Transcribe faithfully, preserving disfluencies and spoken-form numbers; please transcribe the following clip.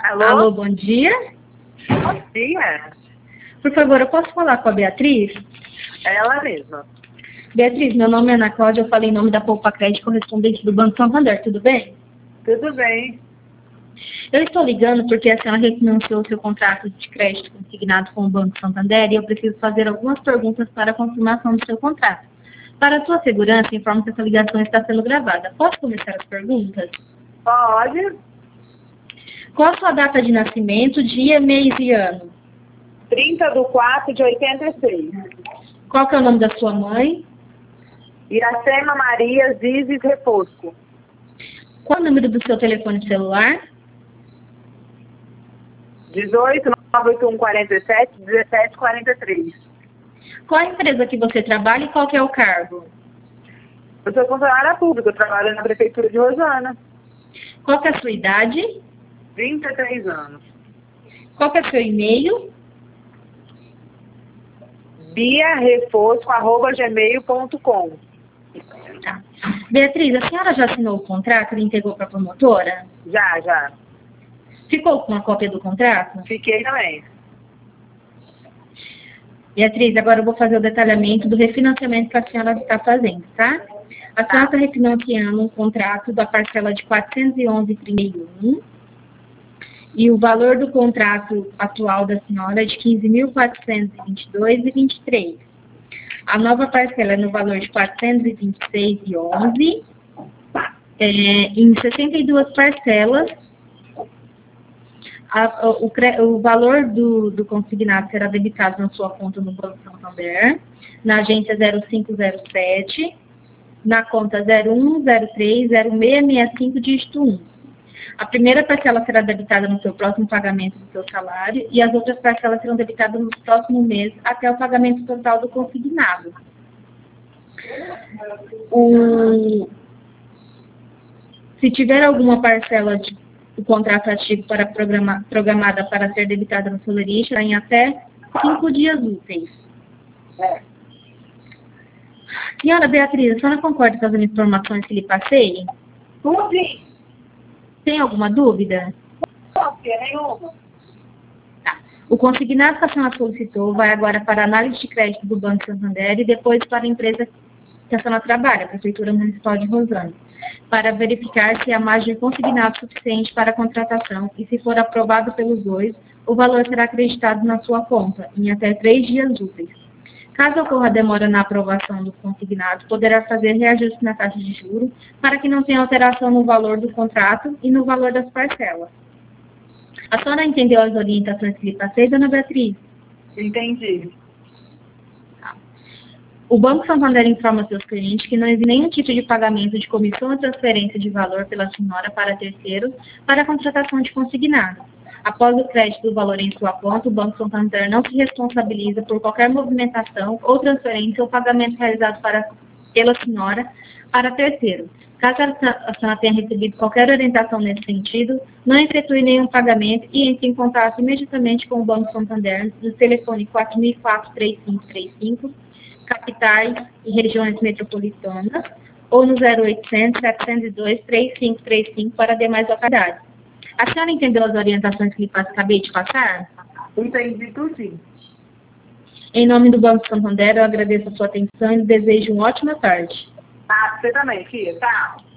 Alô? Alô, bom dia. Bom dia. Por favor, eu posso falar com a Beatriz? É ela mesma. Beatriz, meu nome é Ana Cláudia, eu falei em nome da Poupa Crédito, correspondente do Banco Santander, tudo bem? Tudo bem. Eu estou ligando porque a senhora refinanciou seu contrato de crédito consignado com o Banco Santander e eu preciso fazer algumas perguntas para a confirmação do seu contrato. Para a sua segurança, informo que essa ligação está sendo gravada. Posso começar as perguntas? Pode. Qual a sua data de nascimento, dia, mês e ano? trinta de quatro de oitenta e seis. Qual que é o nome da sua mãe? Iracema Maria Zizes Refosco. Qual é o número do seu telefone celular? dezoito, nove oito um, quarenta e sete, dezessete, quarenta e três. Qual a empresa que você trabalha e qual que é o cargo? Eu sou funcionária pública, eu trabalho na Prefeitura de Rosana. Qual que é a sua idade? vinte e três anos. Qual que é o seu e-mail? biarefosco arroba gmail ponto com. Tá. Beatriz, a senhora já assinou o contrato e entregou para a promotora? Já, já. Ficou com a cópia do contrato? Fiquei também. Beatriz, agora eu vou fazer o detalhamento do refinanciamento que a senhora está fazendo, tá? A senhora está refinanciando um contrato da parcela de quatrocentos e onze vírgula trinta e um e o valor do contrato atual da senhora é de quinze mil quatrocentos e vinte e dois reais e vinte e três centavos. A nova parcela é no valor de quatrocentos e vinte e seis reais e onze centavos, é, em sessenta e duas parcelas. A, o, o valor do, do consignado será debitado na sua conta no Banco Santander, na agência zero cinco zero sete, na conta zero um zero três zero seis seis cinco, dígito um. A primeira parcela será debitada no seu próximo pagamento do seu salário e as outras parcelas serão debitadas no próximo mês até o pagamento total do consignado. O, se tiver alguma parcela de o contrato ativo para programa, programada para ser debitada no solerista em até cinco dias úteis. É. Senhora Beatriz, a senhora concorda com as informações que lhe passei? Tudo. Tem alguma dúvida? Não, nenhuma. Tá. O consignado que a senhora solicitou vai agora para a análise de crédito do Banco Santander e depois para a empresa que a senhora trabalha, a Prefeitura Municipal de Rosana, para verificar se há margem consignado suficiente para a contratação e, se for aprovado pelos dois, o valor será acreditado na sua conta em até três dias úteis. Caso ocorra demora na aprovação do consignado, poderá fazer reajuste na taxa de juros para que não tenha alteração no valor do contrato e no valor das parcelas. A senhora entendeu as orientações que lhe passei, dona Beatriz? Entendi. O Banco Santander informa seus clientes que não existe nenhum tipo de pagamento de comissão ou transferência de valor pela senhora para terceiros para a contratação de consignado. Após o crédito do valor em sua conta, o Banco Santander não se responsabiliza por qualquer movimentação ou transferência ou pagamento realizado para, pela senhora para terceiro. Caso a senhora tenha recebido qualquer orientação nesse sentido, não efetue nenhum pagamento e entre em contato imediatamente com o Banco Santander no telefone quatro mil e quatro, três cinco três cinco, capitais e regiões metropolitanas, ou no zero oitocentos, setecentos e dois, três cinco três cinco para demais localidades. A senhora entendeu as orientações que lhe acabei de passar? Entendi tudo. Em nome do Banco Santander, eu agradeço a sua atenção e desejo uma ótima tarde. Tá, você também, filha. Tá.